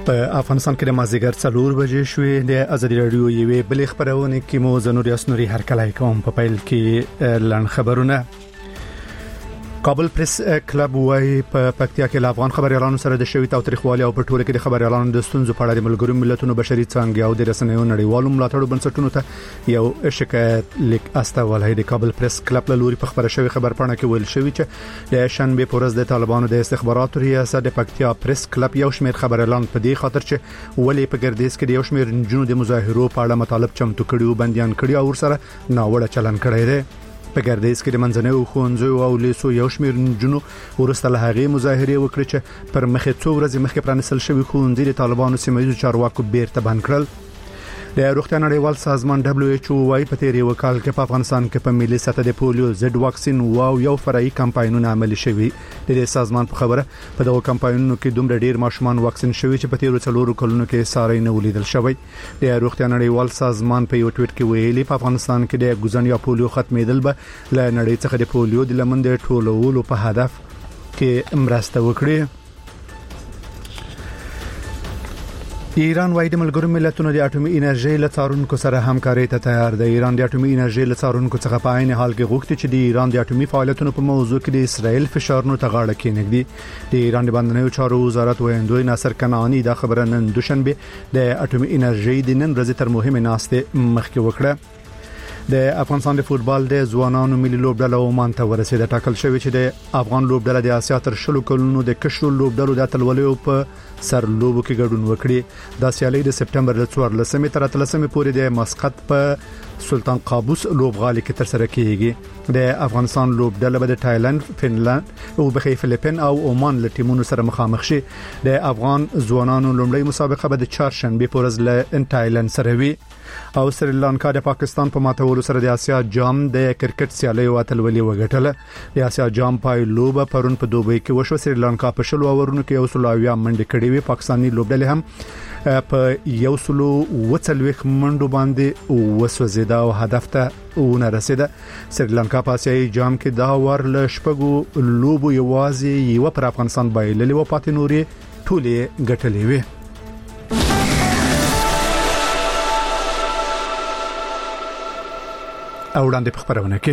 په افغانستان کې د مازیګر 4 بجې شوې د ازادي رادیو یوې بلې خبرونه کې مو زنوري اسنوري هر کله کوم په پیل کې لړن خبرونه. کابل پریس کلب وايي په پکتیا کې افغان خبريالانو سره د شوی تاریخوالي او په ټوله کې د خبريالانو د ستونزو په اړه د ملګرو ملتونو بشري څانګې او د رسنیو نړیوالو ملاتړو بنسټونو ته یو شکایت لیک استولای. د کابل پریس کلب له لوري په خبره شوی خبرپاڼه کې ویل شوی چې د شنبه په ورځ د طالبانو د استخباراتو ریاست د پکتیا پریس کلب یو شمېر خبريالان په دې خاطر چې ولې په ګردیز کې د یو شمېر جنونو د مظاهرو په اړه مطالب چمتو کړي او بنديان کړي او سره ناوړه چلن کړي دي. په ګردیز کې د منځنوي ښوونځیو او لیسو یو شمېر جنونو ورسته له هغې مظاهره وکړي چې پر مخې څو ورځې مخکې پرانیستل شوی ښوونځي د طالبانو سیمه‌ییزو چارواکو بیرته بند کړل. د روغتیا نړیوال سازمان WHO وايي په تیر یو کال کې په افغانستان کې په ملي سطح د پولیو ضد واکسین یو فرعي کمپاینونه عملي شوي. د سازمان په خبره په دغه کمپاینونو کې دومره ډیر ماشومان واکسین شوي چې په تیر 4 کلونو کې ساري نه ولیدل شوی. د روغتیا نړیوال سازمان په یو ټویټ کې ویلي په افغانستان کې د ګوزن یا پولیو ختمېدل به له نړۍ څخه د پولیو د لمن د ټولولو په هدف کې مرسته وکړي. ایران وايي د ملګرو ملتونو د اټومي انرژي له څارونکو سره همکاري ته تیار دی. ایران د اټومي انرژي له څارونکو څخه په عین حال کې غوښتي چې د ایران د اټومي فعالیتونو په موضوع کې د اسرائیل فشارونو ته غاړه کېنږدي. د ایران د بندنیو چارو وزارت ویاندوی ناصر کنعانی دا خبره نن دوشنبه د اټومي انرژي د نن ورځې تر مهمه ناسته مخکې وکړه. د افغانستان د فوتبال د ځوانانو ملي لوبډله عمان ته ورسېده. ټاکل شوی چې د افغان لوبډله د آسیا تر 20 کلونو د کشرو لوبډلو د اتلولیو په سر لوبو کې ګډون وکړي. د سیالي د سپټمبر 14 تر 13 پورې د مسقط په سلطان قابوس لوبغالي کې ترسره کیږي. د افغانستان لوبډله به د تایلند، فنلند او بخې فلیپین او عمان له ټیمونو سره مخامخ شي. د افغان ځوانانو لومړی مسابقه به د چهارشنبه په ورځ له تایلند سره وي. او سریلانکا د پاکستان په ماتولو سره د آسیا جام د کرکټ سیالي او اتلولي وګټله. د آسیا جام پایلوبه پرون په دوبۍ کې وشو. سریلانکا په 20 اورونو کې 100 منډه کړې وي. پاکستاني لوبډلې هم په 140 منډو باندې وسوځیده او هدف ته ونه رسیده. سریلانکا په آسیایي جام کې دا ور له شپږو لوبو یوازې یو پر افغانستان بایللې و پاتې نورې ټولې ګټلې وي. او وړاندې په خبرونه کې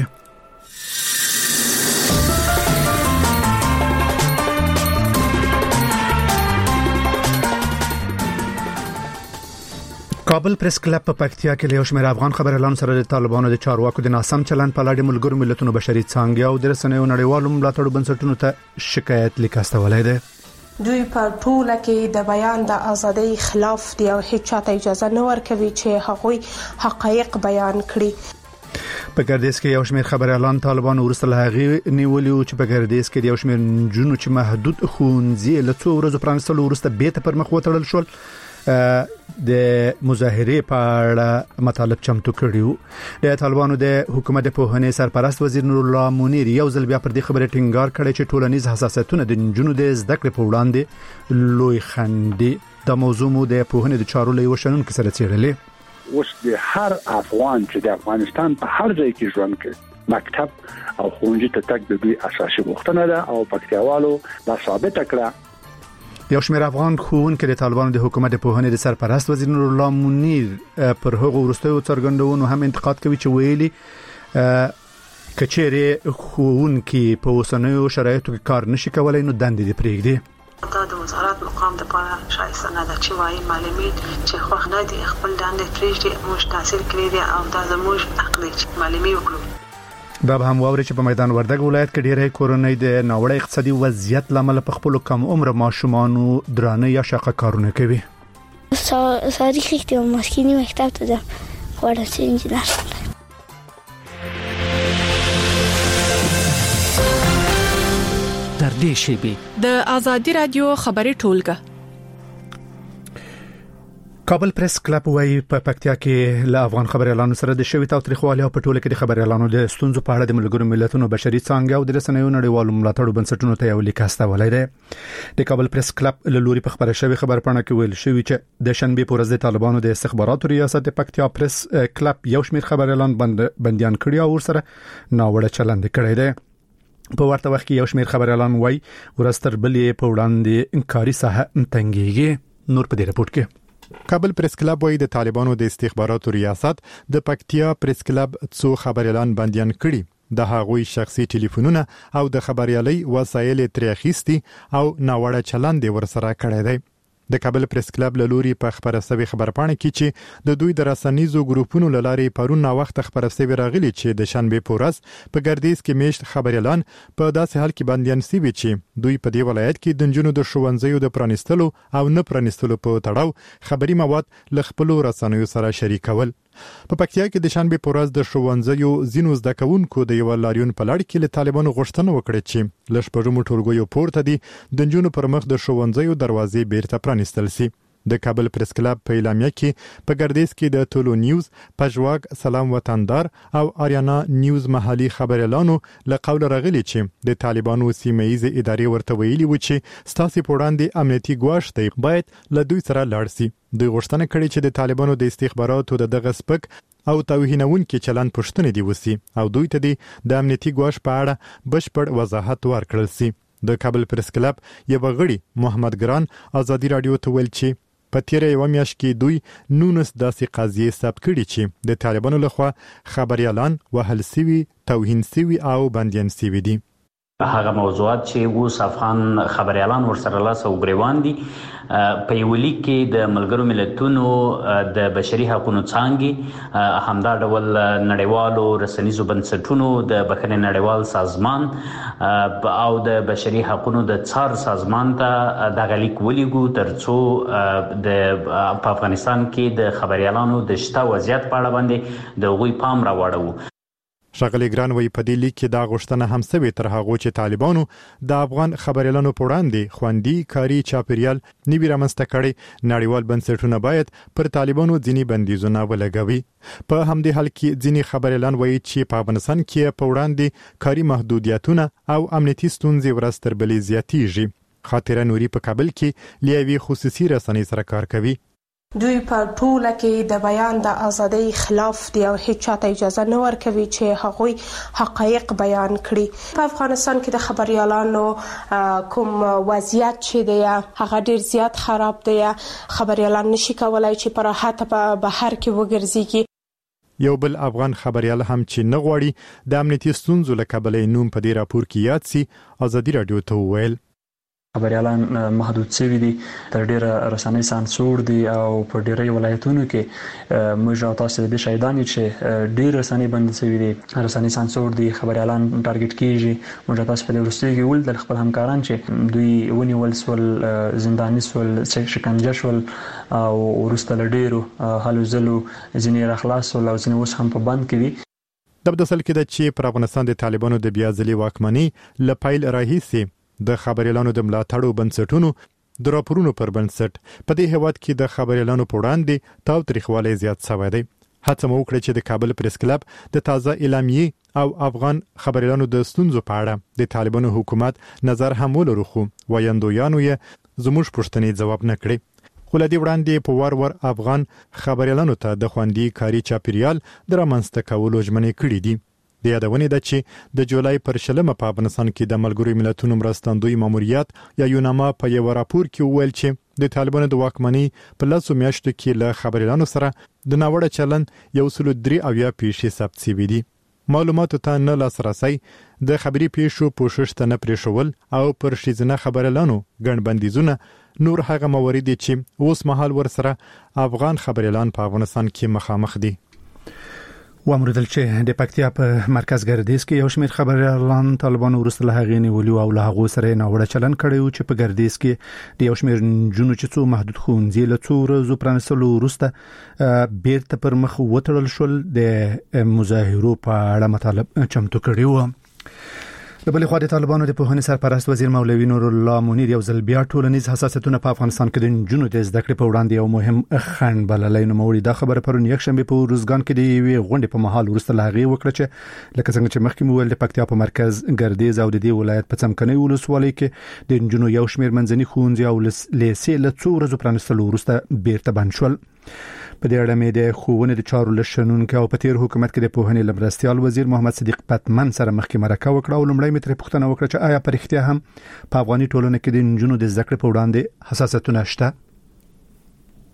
کابل پریس کلب په پکتیا کې له شمېر افغان خبريالانو سره د طالبانو د چارواکو د ناسم چلند په اړه ملګرو ملتونو بشري څانګې او د رسنیو نړیوالو ملاتړو بنسټونو ته شکایت لیک استولای دی. دوی په ټوله کې د بیان د ازادۍ خلاف دی او هیڅ چاته اجازه نه ورکوي چې هغوی حقایق بیان کړي. په ګردیز کې یو شمېر خبريالان طالبان ورسره هغه نیولي چې په ګردیز کې یو شمېر جنونو چې محدود ښوونځي له څو ورځې پرانستلو ورسته بیت پر مخ وتړل شول د مظاهره په اړه مطالب چمتو کړیو. د طالبانو د حکومت په هنې سرپرست وزیر نور الله منیر یو ځل بیا پر دې خبره ټینګار کړی چې ټولنیز حساسیتونه د جنونو د زده کړې په وړاندې لوی خندي. د موضوع مو د پوهنې د چارو له وشنون کې سره څېړلې. اوس د هر افغان چې د افغانستان په هر ځای کې ژوند کوي مکتب او ښوونځي ته تګ د دوی اساسي غوښتنه ده او پکتیاوالو دا ثابت کړه. یو شمېر افغان ښوونکي د طالبانو د حکومت په هنې د سرپرست وزیر نور الله منیر پر هغو وروستیو څرګندونو هم انتقاد کوي چې ویلي کچېره ښوونکي په اوسنیو شرایطو کې کار نشي کولای نو دندې دې پرېږدي. دا د وزارت مقام د پاره شایسته نه ده چې وایي معلمین چې خوښ نه دي خپل دندې پرېږدي. موږ تحصیل کړی دی او دا زموږ حق دی چې معلمي وکړو. دا به هم واوري چې په میدان وردګ ولایت کې ډېرې کورنۍ د ناوړه اقتصادي وضعیت لامل په خپل کم عمر ماشومانو درانه یا شاقه کارونه کوي. تاریخ کې مسکینی مکتب ته ده ورته انجینر در دې شیبه د ازادي رادیو خبري ټولګه. کابل پریس کلب وايي په پکتیا کې له افغان خبريالانو سره د شوی تاریخوالي او په ټوله کې د خبريالانو د ستونزو په اړه د ملګرو ملتونو بشري څانګې او د رسنیو نړیوالو ملاتړو بنسټونو ته یو لیک استولای دی. د کابل پریس کلب له لوري په خبره شوی خبرپاڼه کې ویل شوی چې د شنبه په ورځ د طالبانو د استخباراتو ریاست د پکتیا پریس کلب یو شمېر خبريالان بنديان کړي او ورسره ناوړه چلند کړی دی. په ورته وخت کې یو شمېر خبريالان وايي ورستر بلې په وړاندې انکاري ساحه تنګيږي. نور په دې رپورت کې کابل پریس کلب وایي د طالبانو د استخباراتو ریاست د پکتیا پریس کلب څو خبريالان بنديان کړي د هغوی شخصي ټلیفونونه او د خبريالي وسایل ترې اخیستي او ناوړه چلند ورسره کړی دی د کابل پریس کلب له لوري په خبره سوي خبرپاڼه کې چې د دوی د رسنیزو ګروپونو لاري پرون نا وخت خبره سوي راغلي چې د شنبه پورس په ګردیز کې میشت خبريالان په داسې حال کې بنديان سوي چې دوی په دې ولایت کې د جنونو د شوونځیو د پرانستلو او نه پرانستلو په تړاو خبري مواد ل خپل رسنیو سره شریکول په پکتیا کې د شنبه پورز د شوونځیو زینو زده کوونکو د یو لاریون په لړ کې له طالبانو غوښتنه وکړه چې لشپږمو ټولګیو پورته دي د جنونو پر مخ د شوونځیو دروازې بیرته پرانستل شي د کابل پریس کلب په اعلامیه کې په ګردیز کې د ټولو نیوز پژواګ سلام وطندار او آریانا نیوز محلي خبريالانو له قول راغلي چې د طالبانو سیمه‌یز ادارې ورته ویلي و چې ستاسو په وړاندې امنیتي ګواښ دی باید له دوی سره لاړ شي دوی غوښتنه کړې چې د طالبانو د استخباراتو دغه سپک او توهینونکي چلند پښتنې دی وسی او دوی ته د امنیتي ګواښ په اړه بشپړ وضاحت ورکړل شي د کابل پریس کلب یو غړي محمد ګران ازادي رادیو ته ویل چې په تیره یو میاشت کې دوی 19 داسې قضیې ثبت کړي چې د طالبانو لخوا خبريالان وهل سوي توهین سوي او بنديان سوي دي هغه موضوعات چې اوس افغان خبريالان ورسره لاس او ګریوان دي په یو لیک کې د ملګرو ملتونو د بشري حقوقو څانګې همدا ډول نړیوالو رسنیزو بنسټونو د بخښنې نړیوال سازمان او د بشري حقوقو د څار سازمان ته د غلیک ولیګو ترڅو په افغانستان کې د خبريالانو د شته وضعیت په اړه باندې د غوي پام راوړو شغلي ګران وی په دې لیک کې دا غوښتنه هم سوي تر هغه چې طالبانو د افغان خبريالانو په وړاندې خوندي کاری چاپیریال نیوی رامنځته کړي نړیوال بنسټونه باید پر طالبانو ځینی بندیزونه ولګوي په همدې حال کې ځینی خبريالان وایي چې په افغانستان کې په وړاندې کاری محدودیتونه او امنیتي ستونزې ورستر بلې زیاتېږي خاطره نوري په کابل کې لیوي خصوصي رسنۍ سره کار کوي دوی په ټوله کې د بیان د ازادۍ خلاف دي او هیڅ چاته اجازه نه ورکوي چې هغوی حقایق بیان کړي په افغانستان کې د خبريالانو کوم وضعیت چې دی هغه ډیر زیات خراب دی خبريالان نشي کولای چې په راحت په بهر کې وګرځي یو بل افغان خبريال هم چې نه غواړي د امنیتي ستونزو له کبله نوم په دې راپور کې یاد سي ازادي رادیو ته ویل خبريالان محدود شوي دي تر ډیره رسنۍ سانسور دي او په ډیری ولایتونو کې موږ تاسو د شهیدان چې ډیر رسنۍ بند شوي دي رسنۍ سانسور دي خبريالان ټارګټ کیږي موږ تاسو په ورستي کې ول د خپل همکاران چې دوی ونیول سول زنداني سول شکنجه شول او ورسته ډیرو حالو زلو ځینې راخلاص او ځینې اوس هم په بند کې دي د بدسل کې د چې پر افغانستان د طالبانو د بیازلي واکمنۍ لپایل راهیسي د خبريالانو د ملاتړو بنسټونو د راپورونو پر بنسټ په دې هواد کې د خبريالانو په وړاندې تاو تاریخوالي زیات شوی دی هڅه مو وکړه چې د کابل پریس کلب د تازه اعلامیه او افغان خبريالانو د ستونزو په اړه د طالبانو حکومت نظر هم ولرو خو وایندویانو یې زموږ پوښتنې جواب نه کړي خو لدی وړاندې په ور افغان خبريالانو ته د خوندي کاری چاپیریال درامنځته کولو ژمنې کړې دي د یادونې ده چې د جولای پر شلمه په افغانستان کې د ملګرو ملتونو مرستندوی ماموریت یا یوناما په یو راپور کې ویل چې د طالبانو د واکمنۍ په لاسو میاشتو کې له خبريالانو سره د ناوړه چلند یو سلو 3 پیښې ثبت شوي دي معلوماتو ته نه لاسرسي د خبري پیښو پوښښت نه پرېښول او پر شیزنه خبريالانو ګڼ بندیزونه نور هغه موارد چې اوس مهال ورسره افغان خبريالان په افغانستان کې مخامخ دي وامردل چې د پکتیا په مرکز ګردیز کې یو شمېر خبريالان طالبانو ورسره هغې نیولي او له هغه سره ناوړه چلند کړی چې په ګردیز کې د یو شمېر جنونو چې څو محدود ښوونځي له څو ورځو پرانستلو وروسته بیرته پر مخ وتړل شول د مظاهرو په اړه مطالب چمتو کړي وو د بلې خوا د طالبانو د پوهنې سرپرست وزیر مولوي نور الله منیر یو ځل بیا ټولنیز حساسیتونه په افغانستان کې د جنونو د زده کړې په وړاندې یو مهم خنډ بللی نو موري دا خبره پرون یک شنبه په روزګان کې د یوې غونډې په محل ورسته لاغي وکړه چې لکه څنګه چې مخکې مول د پکتیا په مرکز ګردیز او د دې ولایت په څمکني ولسوالۍ کې د جنونو یو شمېر منځني ښوونځي او لیسې له څو ورځو پرانستلو وروسته بیرته بند شول په دې اړه مې د ښوونې د چارو لشنونکو او په تیر حکومت کې د پوهنې لمرستيال وزیر محمد صدیق پتمن سره مخکې مرکه وکړه او لومړی مې ترې پوښتنه وکړه چې آیا په رښتیا هم په افغاني ټولنه کې د جنونو د زده کړې په وړاندې حساسیتونه شته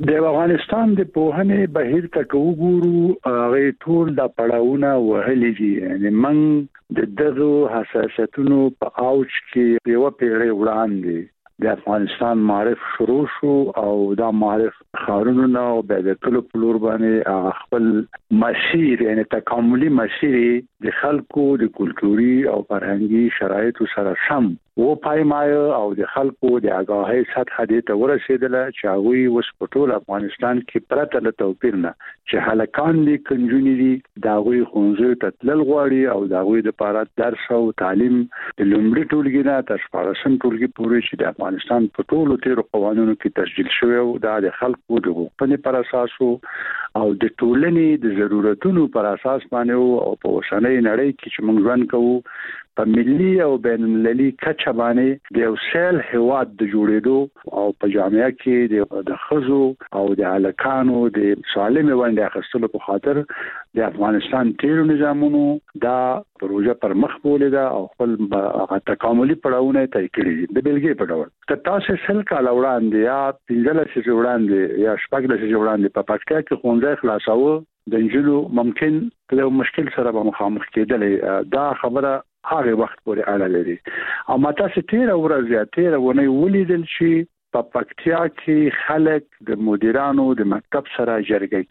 د افغانستان د پوهنې بهیر ته وګورو هغه ټول د پړاوونه وهلي دي یعنی موږ د دغه حساسیتونو په اوج کې یو پیړۍ وړاندې د افغانستان معرف شروع شو او دا معرف خارونو او د ټولو پلور باندې خپل مسیر یعنی تکاملي مسیر د خلکو د کلتوري او فرهنګي شرایطو سره سم و پایمای او د خلکو د آگاهی سطح دې ته ورسېدله چې هغه وس په ټول افغانستان کې پرته له توپیر نه چې هلکان دي کنجونی دي دا غوي خونځو ته تلل غواړي او دا غوي د لپاره درس او تعلیم د لومړي ټولګي نه تر 14 ټولګي پورې چې د افغانستان په ټولو تیرو قوانینو کې تسجیل شوی او د خلکو د غوښتنې پر اساس او د ټولنې د ضرورتونو پر اساس باندې او په اوسنۍ نړۍ کې چې موږ ژوند کوو په ملي او بین المللي کچه باندې د اوسل هواد د جوړېدو او په جامعه کې د خزو او د الکانو د سالمه باندې اخستلو په خاطر د افغانستان تیرو نظامونو دا پروژه پر مخ بولې او خپل تکاملي پړاوونه طی کړي د بلګي په ډول که تاسو سل کال وړاندې یا 15 شې وړاندې یا 14 شې وړاندې په پکتیا کې خونځه خلاصاوه د انجلو ممکن له مشکل سره به مخامخ کېدل دا خبره هغه وخت پورې اړه لري او ماته چې 13 ورځې 13 ونه ولیدل شي په پکتیا کې خلک د مدیرانو د مکتب سره جرګه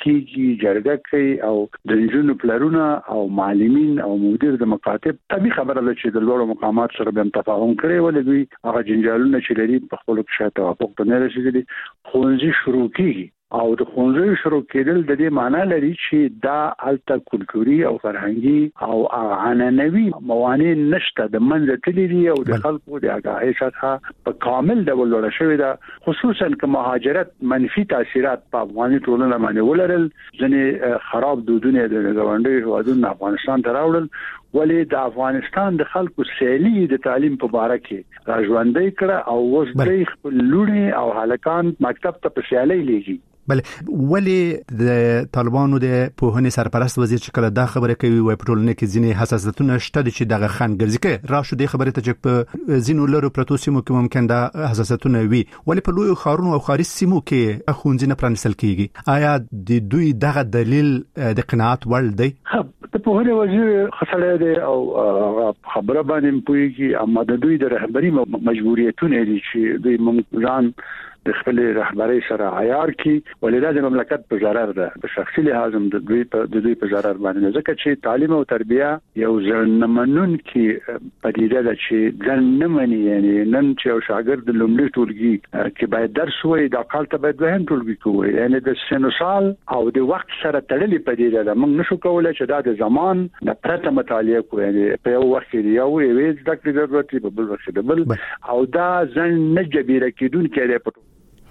کوي او د انجونو پلرونه او معلمین او مدیر د مکاتب طبي خبره ده چې د لوړو مقامات سره به تفاهم کړي ولې هغه جنجالونه چې لري په خپل کې توافق ته نه رسیدلي خونځي شروع کیږي او د خونځي شروع کېدل د دې معنی لري چې دا الته کلتوري او فرهنګي او عنعنوي موانع نشته د منځ تللی او د خلکو د آگاهی سطح په کامل ډول لوړ شوی دا خصوصا که مهاجرت منفي تاثیرات په افغاني ټولنه باندې ولرل ځنې خراب دودونه د غونډې هوادونو افغانستان ته راوړل ولې د افغانستان د خلکو سیالي د تعلیم په اړه کې راځوندې کړه او اوس د خپل لوري او هلکان مکتب ته په سیالي لګي بل ولې د طالبانو د پوهنې سرپرست وزیر چې کله دا خبره کوي وای په ټولنه کې ځینې حساسیتونه شته چې دغه خنګرځي کې را شو د خبره ته چې په ځینو لرو پروتو سیمو کې ممکن دا حساسیتونه وي ولې په لوی خارونو او خارج سیمو کې خونځي نه پرانسل کیږي آیا د دوی دغه دلیل د قناعت وړ دی د پوهنې وزیر خسړې دی او خبره باندې پوهیږي اما د دوی د رهبری مجبوریتونه دي چې دوی ممکن د خپل رهبری سره عیار کی ولې د مملکت په ضرر ده په شخصي لحاظ د دوی په ضرر باندې ځکه چې تعلیم او تربیه یو ځنمنون کې پدیده ده چې ځن نه مني یعنی نن چې یو شاګرد د لومړي ټولګي کې باید درس وایي د کال ته باید دوهم ټولګي کوي یعنی د سنوسال او د وخت سره تړلې پدیده ده موږ نشو کولای چې دا د زمان د پرته مطالعه کوو یعنی په یو وخت کې یو ویز د ضرورت په بل وخت د بل او دا ځن نه جبیره کېدونکې ده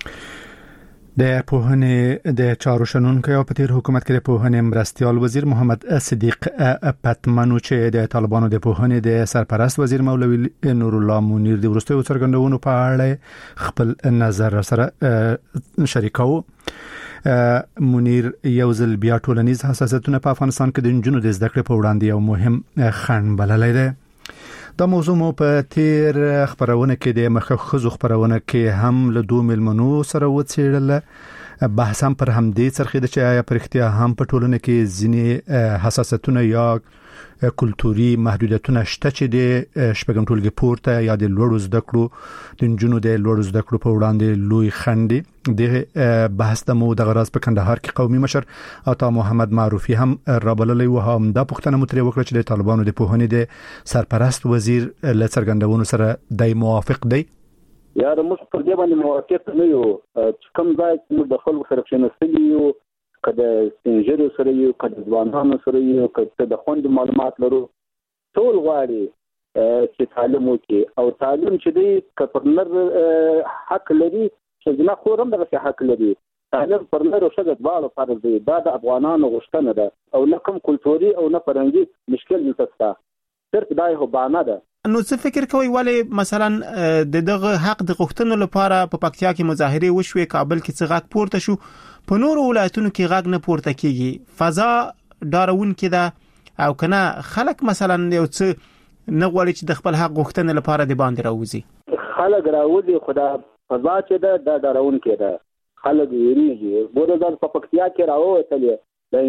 د پوهنې د چارو شنونکو او په تیر حکومت کې د پوهنې مرستيال وزیر محمد صدیق پتمنو چې د طالبانو د پوهنې د سرپرست وزیر مولوی نور الله منیر د ورستیو څرګندونو په اړه خپل نظر سره شریکاو منیر یوزل بیا ټولنیز حساسیتونه په افغانستان کې د جنونو د زده کړې په وړاندې یو مهم خنډ بللی دی دا موضوع مو په تیر خبرونه کې د مخه خزو خبرونه کې هم له دوه ملمنو سره وڅېړل بحث هم پر هم دې څرخې چې آیا پر اختیار هم په ټولنه کې ځینې حساسیتونه یا کلتوري محدودیتونه شته چې د شپږم ټولګي پورته یا د لوړو زده کړو د جنونو د لوړو زده کړو په وړاندې لوی خنډ د بحث د مو د غراز په کندهار کې قومي مشر عطا محمد معروفي هم رابللی و هم د پښتنه متری وکړه چې د طالبانو د پوهنې د سرپرست وزیر له څرګندونو سره د موافق دی یا موږ په دې باندې موافق نه یو چې کوم ځای چې د خلکو سره شناستلی یو کله سنجر سره یو کله ځوانانو سره یو کله د خوند معلومات لرو ټول غواړي چې تعلیم وکړي او تعلیم چې دی کپرنر حق لري چې نه خورم دغه حق لري تعلیم پرنر او شګه دواړو فرض دی دا د افغانانو غوښتنه ده او نه کوم کلتوري او نه فرهنګي مشکل نشته صرف دا یو بهانه ده نو څه فکر کوي ولې مثلا دغه حق د غوښتنو لپاره په پکتیا کې مظاهره وشوي کابل کې څه غږ پورته شو په نورو ولایتونو کې غږ نه پورته کیږي فضا ډارون کې ده او کنه خلک مثلا یو څه نه غواړي چې د خپل حق غوښتنې لپاره د باندې راوځي خلک راوځي خدا فضا چې ده د ډارون کې ده خلک ویریږي. بودزان په پکتیا کې راووتلې د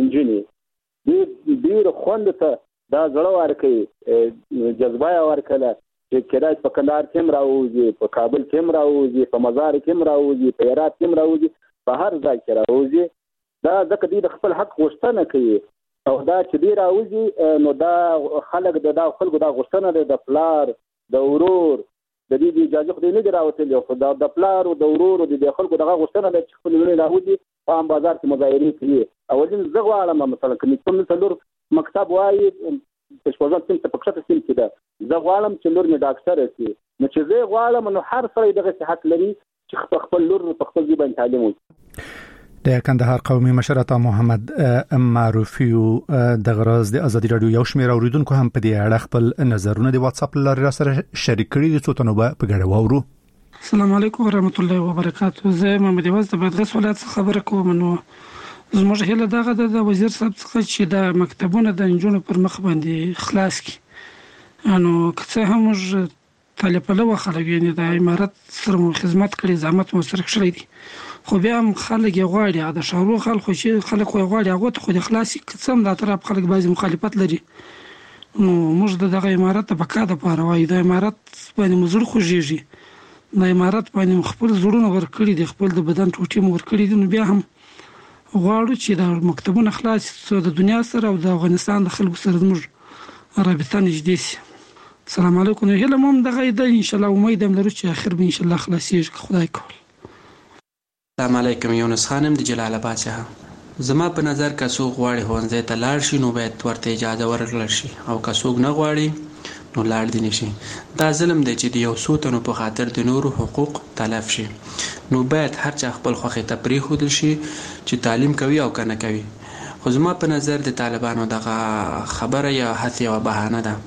انجینې ډېر خوند ته دا زړه ورکوي، جذبه یې ورکړله چې کېدای په کندهار کې هم راوځي، په کابل کې هم راوځي، په مزار کې هم راوځي، په هرات کې هم راوځي، په هر ځای کې راوځي. دا ځکه دوی د خپل حق غوښتنه کوي او دا چې دوی راوځي نو دا خلک د خلکو دا غوښتنه ده د پلار د ورور د دې اجازه خو نه دی راوتلی، خو د پلار او د ورور او د خلکو دغه غوښتنه ده چې خپل لوري راوځي په عام بازار کې مظاهرې کوي. اولین زه غواړم مثلا کوم څلور مکتب وایي په شپږم سیم په کښته سیم کې ده، زه غواړم چې لور مې ډاکټر شي. نو چې زه غواړم نو هر سړی دغه حق لري چې خپل لور په خپل ځای باندې تعلیم وکړي. د کندهار قومي مشر عطا محمد معروفي د غراز د ازادي رادیو یو شمېر اوریدونکو هم په دې اړه خپل نظرونه د واتس اپ لارې سره شریک کړي دي. څو تنو په ګډه واورو. السلام علیکم ورحمت الله وبرکاته. زه محمد یواز د بادغیس ولایت څخه خبره کوم. نو زموږ هیله دغه د وزیر صاحب څخه چې د مکتبونو د نجونو پر مخ باندې خلاص کړي. نو که هم موږ طالب پلوه خلک یعنی د امارت سره خدمت کړي، زحمت مو سره کړی دي، خو بیا هم خلک یې غواړي د شهرو خلکو چې خلک یې غواړي هغه ته خو د خلاصي قسم د طرف خلک بعضی مخالفت لري. نو موږ دغه امارت په کاده پاره وایي د امارت باندې مزړ خوږیږي، د امارت باندې خپل زړونه ورکړي دي، خپل د بدن ټوټې مو ورکړي دي. نو بیا هم غواړو چې د مکتبونو خلاص سو د دنیا سره او د افغانستان د خلکو سره موږ رابطه نږدې شي. السلام علیکم. نو هله مم دغه د ان شاء الله امید هم لرو چې اخر به ان شاء الله خلاصيږي خدای کول. السلام علیکم. یونس خانم د جلال آباد څخه. زما په نظر که څوک غواړي ښوونځي ته لاړ شي نو باید ورته اجازه ورکړل شي، او که څوک نه غواړي نو لاړ دي نشي. دا ظلم دی چې د یو څو تنو په خاطر د نورو حقوق تلف شي. نو باید هر چا خپل خوښي ته پرېښودل شي چې تعلیم کوي او که نه کوي. خو زما په نظر د طالبانو دغه خبره یا هڅه یوه بهانه ده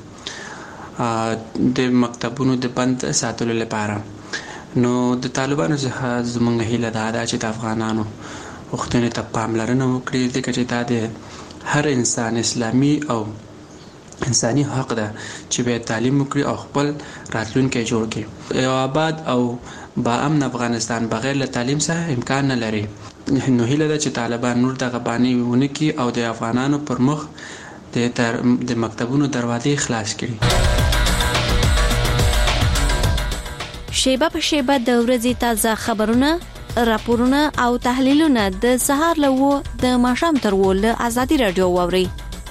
د مکتبونو د بند ساتلو لپاره. نو د طالبانو څخه زموږ هیله دا ده چې د افغانانو غوښتنې ته پاملرنه وکړي، ځکه چې دا د هر انسان اسلامي او انساني حق ده چې باید تعلیم وکړي او خپل راتلونکی جوړ کړي. یو آباد او با امن افغانستان بغیر له تعلیم څخه امکان نه لري. نو هیله ده چې طالبان نور دغه بانې ونه کړي او د افغانانو پر مخ د مکتبونو دروازې خلاص کړي. شیبه په شیبه د ورځې تازه خبرونه، راپورونه او تحلیلونه د سهار له د ماښام تر له ازادي رادیو واوري.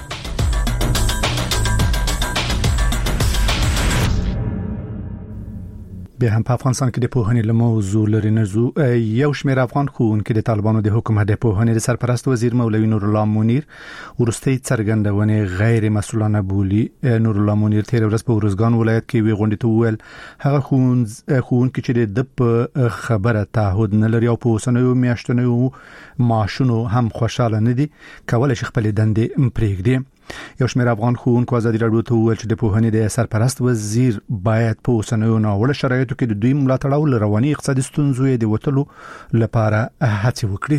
بیا هم په افغانستان کې د پوهنې له موضوع لري نرځو. یو شمېر افغان ښوونکي د طالبانو د حکومت د پوهنې د سرپرست وزیر مولوي نور الله منیر وروستۍ څرګندونې غیر مسؤلانه بولي. نور الله منیر تیر ورځ په ورزګان ولایت کې وی غونډې ته وویل هغه ښوونکي چې د خبره تعهد نه لري او په اوسنیو میاشتنیو معاشونو هم خوشاله نه دي کولای شي خپل دندې پرېږدي. یو شمېر افغان ښوونکو ازادي رادیو ته وویل چې د پوهنې د سرپرست وزیر باید په اوسنیو ناوړه شرایطو کې د دوی ملاتړ او رواني اقتصادي ستونزو د وټلو لپاره هڅې وکړي.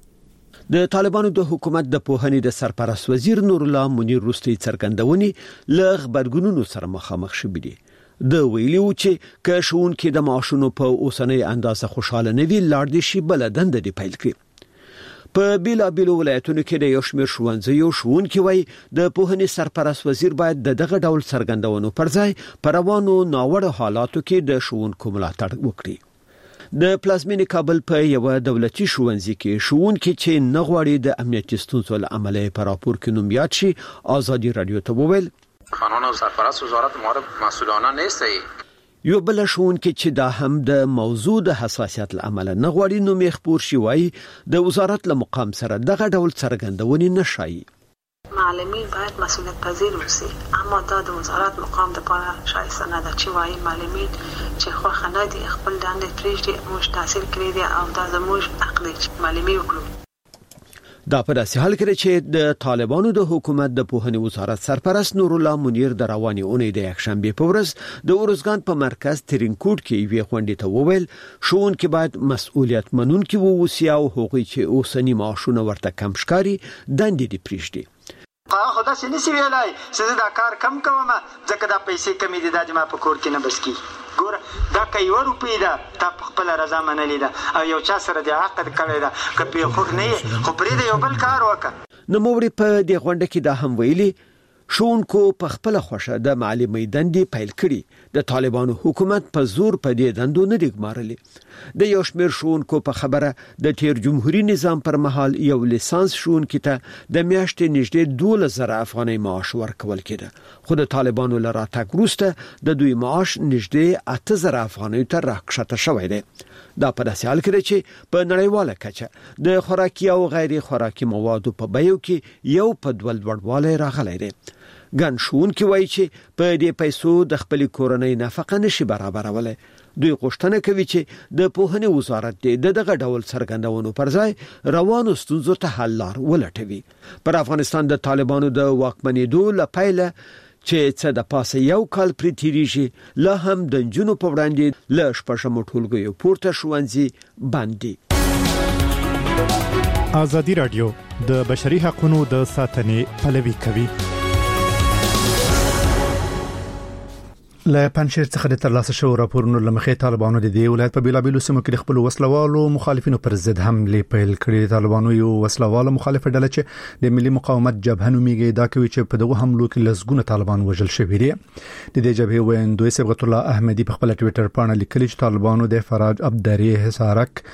د طالبانو د حکومت د پوهنې د سرپرست وزیر نور الله منیر وروستۍ څرګندونې له خبرګونونو سره مخامخ شوې دي. د ویلو چې که ښوونکي د معاشونو په اوسنۍ اندازه خوشاله نه وي لاړ دي شي بل دنده دی پیل کړي. په بیلابیلو ولایتونو کې د یو شمېر ښوونځیو ښوونکي وایي د پوهنې سرپرست وزیر باید د دغه ډول څرګندونو پر ځای په روانو ناوړه حالاتو کې د ښوونکو ملاتړ وکړي. د پلازمینې کابل په یو دولتي ښوونځي کې ښوونکي چې نه غواړي د امنیتي ستونزو له امله په راپور کې نوم یاد شي ازادي رادیو ته وویل قانون او سرپرست وزارت معارف مسئولانه نیست. یو بل ښوونکی چې دا هم د موضوع د حساسیت لامل نه غواړي نو مخبور شي وای د وزارت له مقام سره دغه ډول څرګندونې نشي. معلمین باید مسئولیت پذیر اوسي، اما دا د وزارت مقام د پاره شایسته نه ده چې وایي معلمین چې خو خنه دي خپل دندې پرېږدي موږ تحصیل کړی دي او دا زموږ حق دی چې معلمي وکړو. دا په داسې حال کې چې د طالبانو د حکومت د پوهنې وزارت سرپرست نور الله منیر د رواني اونۍ د یکشنبه په ورځ د اورزګان په مرکز ترینکوټ کې وی غونډې ته وویل ښوونکي باید مسؤلیت منونکي ووسي او هغوی چې اوسنی معاشونه ورته کم ښکاري دندې دي پرېږدي. هغه خو داسې نشي ویلای چې زه دا کار کم کوم ځکه دا پیسې کمې دي دا ما په کور کې نه بس کی ګوره دا که 1 روپۍ ده تا په خپل رضا منلې ده او یو چا سره د عقد کړی ده که په خوښ نه خو پرې یو بل کار وکړه. نوموړي په دې غونډه کې دا هم ویلي شونکو په خپل خوښه د معلمۍ دندې پیل کړي. د طالبانو حکومت په زور په دې دندو نه دی ګمارلې. د یو شمېر شونکو په خبره د تیر جمهوریت نظام پر مهال یو لیسانس شونکي ته د میاشتې نږدې 12,000 افغانۍ معاش ورکول کېده خو د طالبانو له راتګ وروسته د دوی معاش نږدې 8,000 افغانۍ ته راکښته شوی دی. دا په داسې حال کې چې په نړیواله کچه د خوراکي او غیر خوراکي موادو په بیو کې یو په ډول لوړوالی راغلی دی. ګڼ ښوونکي وایي چې په دې پیسو د خپل کورنۍ نفقه نشي برابرولای. دوی غوښتنه کوي چې د پوهنې وزارت د دغه ډول څرګندونو پر ځای روانو ستونزو ته حل لار ولټوي. پر افغانستان د طالبانو د واکمنېدو لپاره چې څه د پاسه یو کال پرې تیریږي لا هم د نجونو په وړاندې له شپږمو ټولګیو پورته ښوونځي بند دي. ازادي رادیو د بشري حقوقو د ساتنې پلوي کوي. له پنځیر څخه د ترلاسه شو راپورونو لمخې طالبانو د دې ولایت په بیلابیلو سیمو کې خپل وسلوالو مخالفینو پر ضد حمله پیل کړې. طالبانو یو وسلوالو مخالف ډله چې د ملي مقاومت جبهه نومیږي دا کوي چې په دغه حملو کې لسګونه طالبان وژل شوي دي. د دې جبهې ویندوی صبغت الله احمدي په خپل ټوئیټر باندې لیکلي چې طالبانو د فرج ابدري حصارک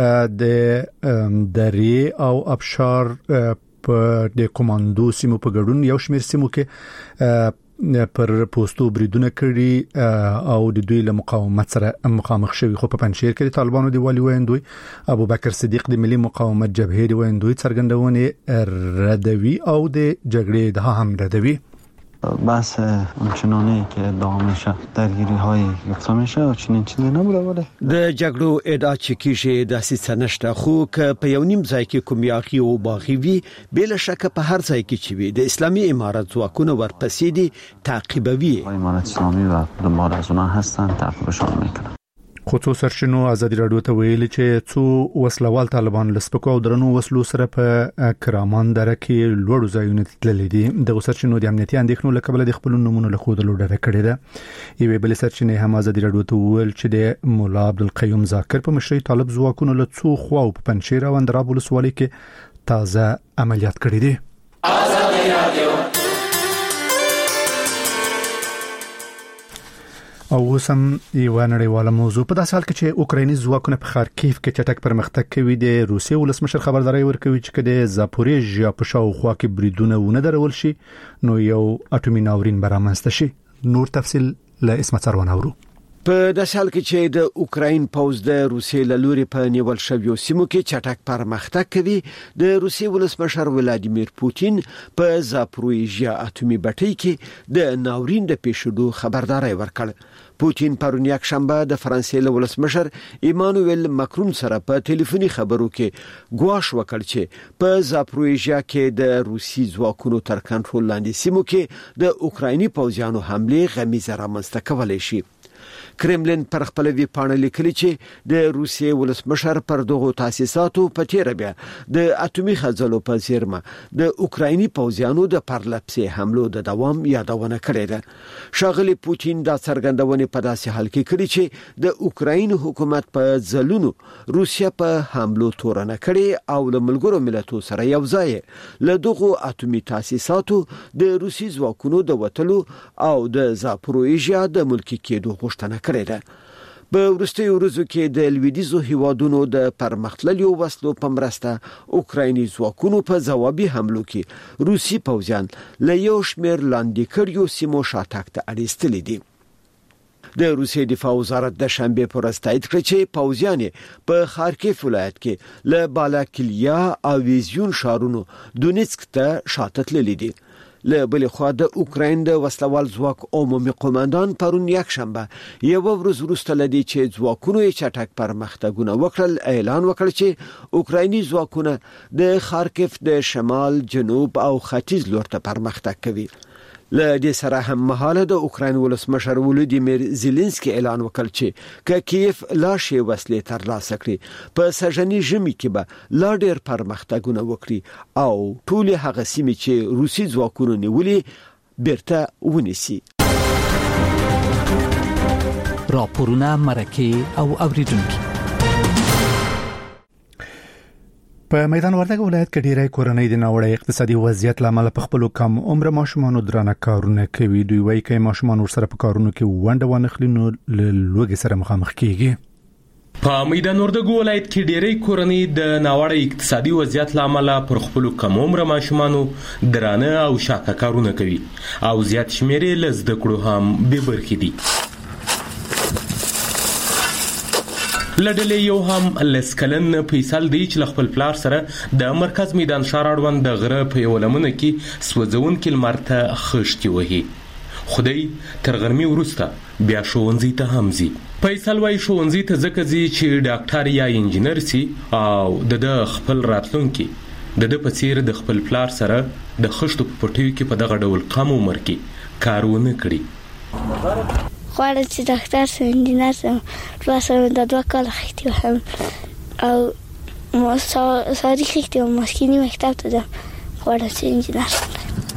د دري او ابشار په د کمانډو سیمو په ګډون یو شمېر سیمو کې پر پوسټو بریدونه کړي او د دوی له مقاومت سره مخامخ شوي. خو په پنځیر کې طالبانو دی والي ویندوی ابو بکر صدیق د ملي مقاومت جبهې دی ویندوی څرګندونه ردوي او د جګړې د هم ردوي. بحث اونچنانی که ادعا میشه درگیری های گفته میشه و چنین چیزی نبوده ولی د جګړو ادعا چې کیږي د سیسه نشته خو که په یو نیم ځای کې کوم یاقي او باغی وي بل شک په هر ځای کې چې وي د اسلامي امارت ځواکونه ورپسې دي تعقیبوي. امارت اسلامی و دنبال از اونها هستن تعقیبشون میکنن. خصوص سرچینو ازادي رادیو ته ویل چې څو وسلوال طالبان لسپکو او درنو وسلو سره په کرمان دره کې لوړ ځایونه تللي دي. د سرچینو د امنیتي اندېښنو له کبله د خپل نمونه له خود لوړه کړې ده. یوه بل سرچینه هم ازادي رادیو ته ویل چې د مولا عبدالقیوم ذاکر په مشرۍ طالب ځواکونو له څو خواو په پنځیر او اندراب ولسوالۍ کې تازه عملیات کړي دي. ازادي رادیو او وسم یو نړیواله موضوع په داسې حال کې چې اوکرایني ځواکونه په خارکیف کې چټک پرمختګ کوي. د روسیې ولسمشر خبرداري ورکوي چې د زاپوریژیا په شاوخوا کې بریدونه ونه درول شي نو یو اټومي ناورین برامنځته شي. نور تفصيل له اسمت سروان اورو. په داسې حال کې چې د اوکراین پوز د روسیې له لوري په نیول شویو سیمو کې چټک پرمختګ کوي د روسیې ولسمشر ولادیمیر پوتین په زاپوریژیا اټومي بټۍ کې د ناورین د پیښېدو خبرداري ورکړه. پوتین پرون یک شنبه د فرانسې له ولسمشر ایمانوئل ماکرون سره په ټلیفوني خبرو کې ګواښ وکړ چې په زاپوریژیا کې د روسي ځواکونو تر کنټرول لاندې سیمو کې د اوکرایني پوځیانو حمله غمیزه رامنځته کولای شي. کرملین پر خپل وی پاڼه لیکلي چې د روسیې ولسمشر پر دغه تاسیساتو په تیر بیا د اټومي خځلو په زیرمه د اوکرایني پوځیانو د پرلپسې حملو د دوام یادونه کړې ده. شاغلی پوتین دا څرګندونه په داسې حال کې کړې چې د اوکراین حکومت په ځلونو روسیا په حملو تورنه کړې او له ملګرو ملتونو سره یو ځای له دغه اټومي تاسیساتو د روسي ځواکونو د وټلو او د زاپوریژیا د ملکی کېدو غوښتنه کړې ده. په وروستیو ورځو کې د لویدیزو هیوادونو د پرمختللو وسلو په مرسته اوکرایني ځواکونو په ځوابي حملو کې روسي پوځیان له یو شمېر لاندې کړیو سیمو شاتګ ته اړیستلي دي. د روسیې دفاع وزارت د شنبه پر ورځ تایید کړ چې پوځیان په خارکیف ولایت کې له بالاکلیا او ویزیون ښارونو دونیتسک ته شاته تللي دي. له بل خوا د اوکراین د وسلوال ځواک عمومي قوماندان پرون یک شنبه یو ورځ وروسته لدی چې ځواکونو یې چټک پرمختګونه وکړل اعلان وکړ چې اوکرایني ځواکونه د خارکیف د شمال، جنوب او ختیځ لور ته پرمختګ کوي. له دې سره هم مهاله د اوکراین ولسمشر ولودیمیر زيلنسکي اعلان وکړ چې کیف لا شی وسلې ترلاسه کړي په سژنې ژمي کې به لا ډېر پرمختګونه وکړي او ټول هغه سیمې چې روسي ځواکونو نیولې بیرته ونیسي. راپورونه مرکه او اوریدونکو. په میدان وردګ ولایت کې ډیری کورنۍ د ناوړه اقتصادي وضعیت لامل په خپل کم عمر ماشومان درانه کارونه کوي. دوی وایي چې ماشومان ورسره په کارونو کې ونده ونخلي نو لوګي سره مخامخ کیږي. په میدان وردګ ولایت کې ډیری کورنۍ د ناوړه اقتصادي وضعیت لامل پر خپل کم عمر ماشومان درانه او شاکه کارونه کوي او زیات شمیر یې لزد کړو هم به برخې دي. لډلې یو هم لسکلن فیصل دی چې خپل پلار سره د مرکز میدان شار اړوند د غره په یو لمنه کې سوځون کې لمرته خشتي وهي. خدای تر غرمې وروسته بیا ښوونځي ته هم ځي. فیصل وايي ښوونځي ته ځکه ځي چې ډاکټر یا انجینر سي او د خپل راتلونکي د په څیر د خپل پلار سره د خشتو په پټیو کې په دغه ډول کم عمر کې کارونه کړي. غواړم چې ډاکټر سم انجینر سم واسه د 2 کال خېټه هم او ما ساري خېټه او ماشيني مکتب ته ځم. غواړم چې انجینر سم.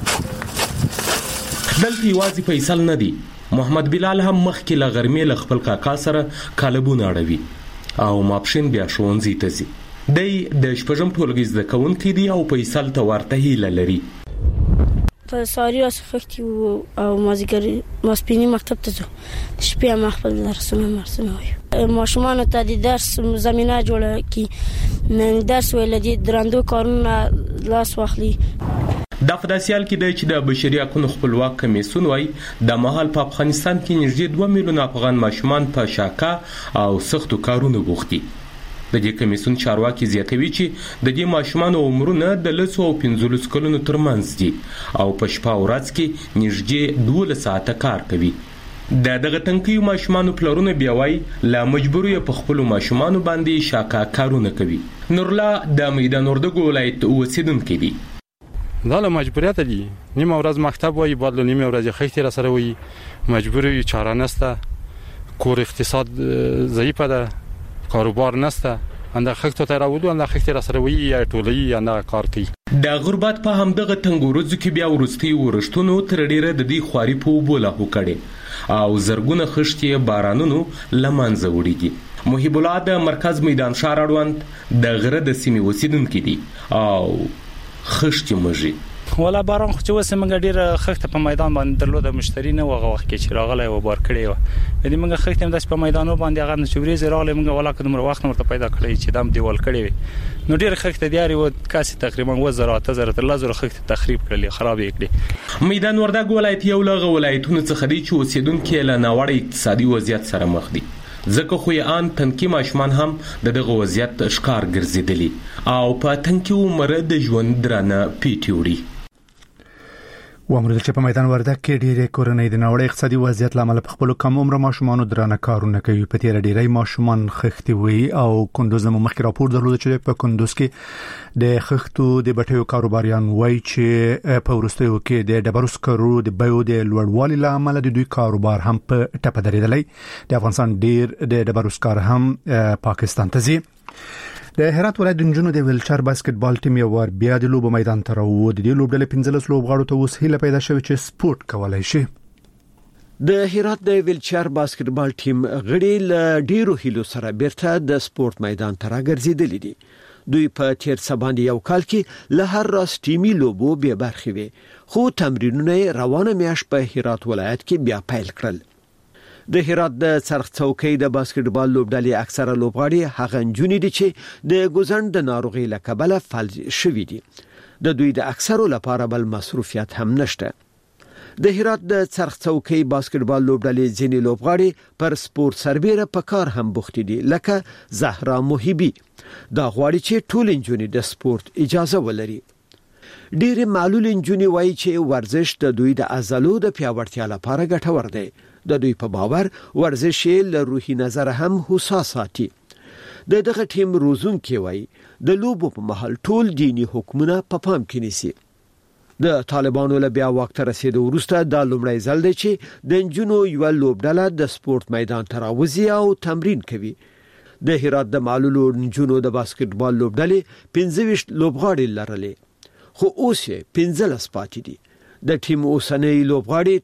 دلته یوازې فیصل نه دی، محمد بلال هم مخکې له غرمې له خپل کاکا سره کالبونه اړوي او ماپښین بیا ښوونځي ته ځي. دی د شپږم ټولګي زده کوونکی دی او فیصل ته ورته هیله لري. په ساری اسفکتی او مازیګر ماسپینی مکتب ته ځو. شپې هم خپل درسونه مرسته ماشومان ته د درس زمينه جوړه کی من درس ویل دي درندو کارونه لاس واخلي. د افغانستان کې د چې د بشري حقوقو خپلواک کمیسیون وايي د مهال په افغانستان کې نږدې 2 میلیون افغان ماشومان په شاکه او سختو کارونو بوختي. د دې کمیسیون چارواکي زیاتوي چې د دې ماشومانو عمرونه د 10 او 15 کلونو ترمنځ دي او په شپه او ورځ کې نږدې 12 ساعته کار کوي. د دغه تنکیو ماشومانو پلرونه بیا وايي لا مجبور یې په خپل ماشومانو باندې شاکه کارونه کوي. نورلا د میدان وردګ ولایت اوسیدونکو دی. دا له مجبوریت دي. نیمه ورځ مکتب وایي بعد نیمه ورځ خېټه را سره وایي مجبور یې چاره نسته. کور اقتصاد ضعیف ده، کاروبار نسته. انده خښتو ته راوړو انده خښتې را سره وی یا ټولې انده کار کوي. د غربت په همدغه تنګورځو کې بیا ورستي ورشتونو تر ډیره د دې خواري په بوله هوکړي او زرګونه خښتې بارانونو لمنځه وړيږي. محب الله د مرکز میدان شار اړوند د غره د سیمې اوسیدونکو دي او خښتې مږي. ولا باران خو چې وسه موږ ډیر خښته په میدان باندې درلوده مشتری نه وغه وخت کې چې راغلی و بار کړی و. دې موږ خښته هم د په میدانو باندې هغه نشوري زراله موږ ولا کوم وخت مرته پیدا کړی چې دم دیوال کړی وي. نو ډیر خښته دیاري و کاسي تقریبا 1000 تر لزر خښته تخریب کړل خراب کړی. میدان وردګ ولایت یو لغه ولایتونو څخه دی چې اوسیدونکو له ناوړه اقتصادي وضعیت سره مخ دي. ځکه خو یې ان تنکي ماشومان هم دغه وضعیت ښکار ګرځیدلی او په تنکي عمر د ژوند درانه پیټي وړي. وامر چې په میدان وردګ کې ډیری کورنۍ د ناوړه اقتصادي وضعیت لامل په خپل کم عمر ماشومان درانه کارونه کوي. په تیر ډیری ماشومان خښتي وي او کندوز مخکې راپور درلود چې په کندوز کې د خښتو د بټیو کاروباریان وایي چې په ورستیو کې د ډبرو سکرو د بیو د لوړوالي لامل د دوی کاروبار هم په ټپه درېدلی. د افغانستان ډیر د ډبرو سکر هم پاکستان ته ځي. د هرات ولایت د نجونو د ویلچر باسکټبال ټیم یو ور بیا د لوبو میدان ته راووت. د لوبډلې 15 لوبغاړو ته اوس هیله پیدا شوه چې سپورت کولای شي. د هرات د ویلچر باسکټبال ټیم غړي له ډیرو هیلو سره بیرته د سپورت میدان ته راګرځېدلي دي. دوی په تیر سباندې یو کال کې له هر راس ټیمي لوبو به برخې وي، خو تمرینونه روانه میاش په هرات ولایت کې بیا پیل کړل. د هرات د څرخ څوکۍ د باسکټبال لوبډلې اکثره لوبغاړي هغه نجونې دي چې د ګوزند د ناروغي له کبله فلج شوي دي. د دوی د اکثرو لپاره بل مصروفیت هم نشته. د هرات د څرخ څوکۍ باسکټبال لوبډلې ځینې لوبغاړي پر سپورت سربېره په کار هم بوخت دي، لکه زهرا محبي. دا غواړي چې ټول نجونې د سپورت اجازه ولري. ډېر معلول نجونې وایي چې ورزش د دوی د عضلو د پیاوړتیا لپاره ګټور دی. د دوی په باور ورزش له روحي نظر هم هوسا ساتي. د دغه ټیم روزونکي وایي د لوبو په محل ټول دینی حکمونه په پام کې نیسي. د طالبانو له بیا وخت رسیدو وروسته د لومړی ځل دی چې د نجونو یو لوبډله د سپورت میدان ته راوځي او تمرین کوي. د هرات د معلولو نجونو د باسکټبال لوبډلې 25 لوبغاړي لرلې، خو اوس یې 15 پاتې دي. د ټیم اوسنۍ لوبغاړي